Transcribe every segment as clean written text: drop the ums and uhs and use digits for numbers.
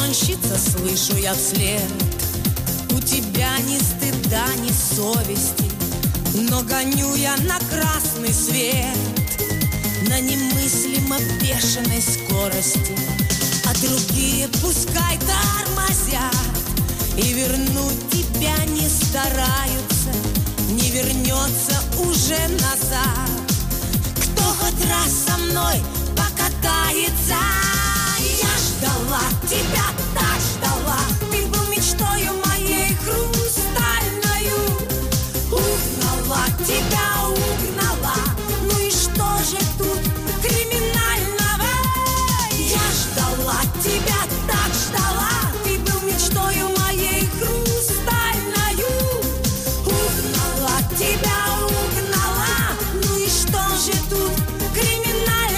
угонщица, слышу я вслед. У тебя ни стыда, ни совести, но гоню я на красный свет, на немыслимо бешеной скорости. А другие пускай тормозят, и вернуть тебя не стараются, не вернется уже назад. Кто хоть раз со мной покатается? Я ждала тебя, так ждала, ты был мечтою моей хрустальною. Угнала тебя, угнала, ну и что же тут криминального? Я ждала тебя, так ждала, ты был мечтою моей хрустальною. Угнала тебя, угнала, ну и что же тут криминального?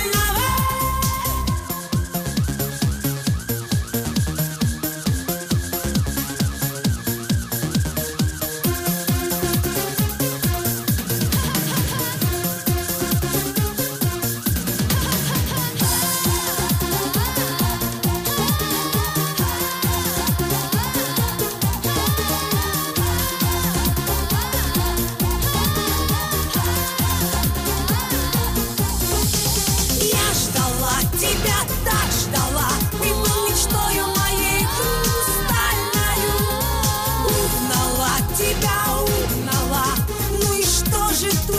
Же тут